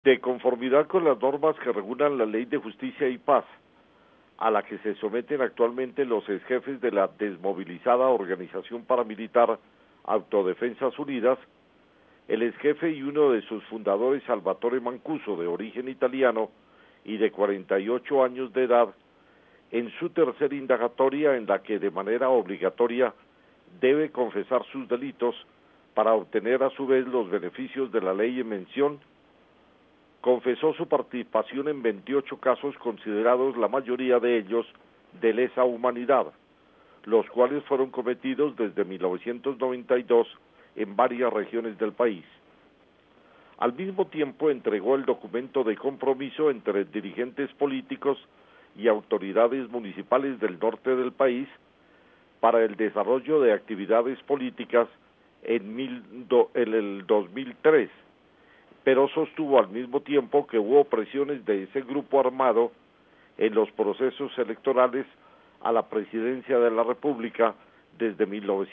De conformidad con las normas que regulan la Ley de Justicia y Paz, a la que se someten actualmente los exjefes de la desmovilizada organización paramilitar Autodefensas Unidas, el exjefe y uno de sus fundadores, Salvatore Mancuso, de origen italiano y de 48 años de edad, en su tercera indagatoria, en la que de manera obligatoria debe confesar sus delitos para obtener a su vez los beneficios de la ley en mención, confesó su participación en 28 casos considerados la mayoría de ellos de lesa humanidad, los cuales fueron cometidos desde 1992 en varias regiones del país. Al mismo tiempo entregó el documento de compromiso entre dirigentes políticos y autoridades municipales del norte del país para el desarrollo de actividades políticas en el 2003, pero sostuvo al mismo tiempo que hubo presiones de ese grupo armado en los procesos electorales a la presidencia de la República desde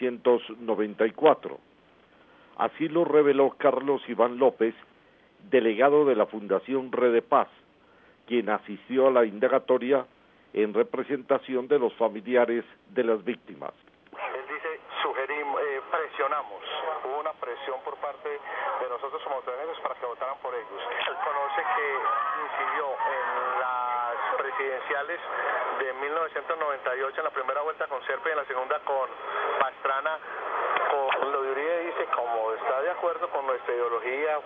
1994. Así lo reveló Carlos Iván López, delegado de la Fundación Red de Paz, quien asistió a la indagatoria en representación de los familiares de las víctimas. Él dice, presionamos, hubo una presión por parte de nosotros como autodefensas para que votaran por ellos. Él conoce que incidió en las presidenciales de 1998, en la primera vuelta con Serpa y en la segunda con Pastrana. Lo de Uribe dice, como está de acuerdo con nuestra ideología,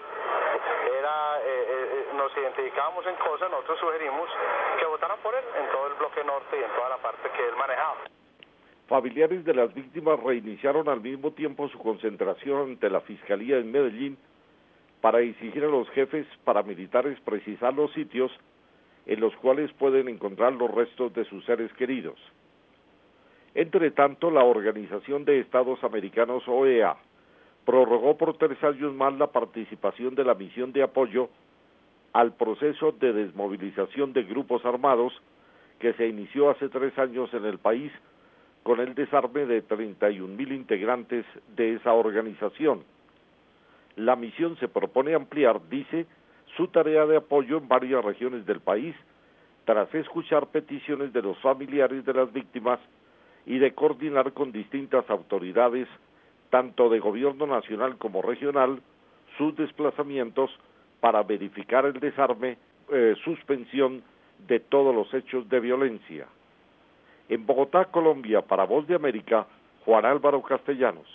nos identificábamos en cosas, nosotros sugerimos que votaran por él en todo el bloque norte y en toda la parte que él manejaba. Familiares de las víctimas reiniciaron al mismo tiempo su concentración ante la Fiscalía en Medellín para exigir a los jefes paramilitares precisar los sitios en los cuales pueden encontrar los restos de sus seres queridos. Entre tanto, la Organización de Estados Americanos, OEA, prorrogó por 3 años más la participación de la misión de apoyo al proceso de desmovilización de grupos armados que se inició hace 3 años en el país con el desarme de 31,000 integrantes de esa organización. La misión se propone ampliar, dice, su tarea de apoyo en varias regiones del país, tras escuchar peticiones de los familiares de las víctimas y de coordinar con distintas autoridades, tanto de gobierno nacional como regional, sus desplazamientos para verificar el desarme, suspensión de todos los hechos de violencia. En Bogotá, Colombia, para Voz de América, Juan Álvaro Castellanos.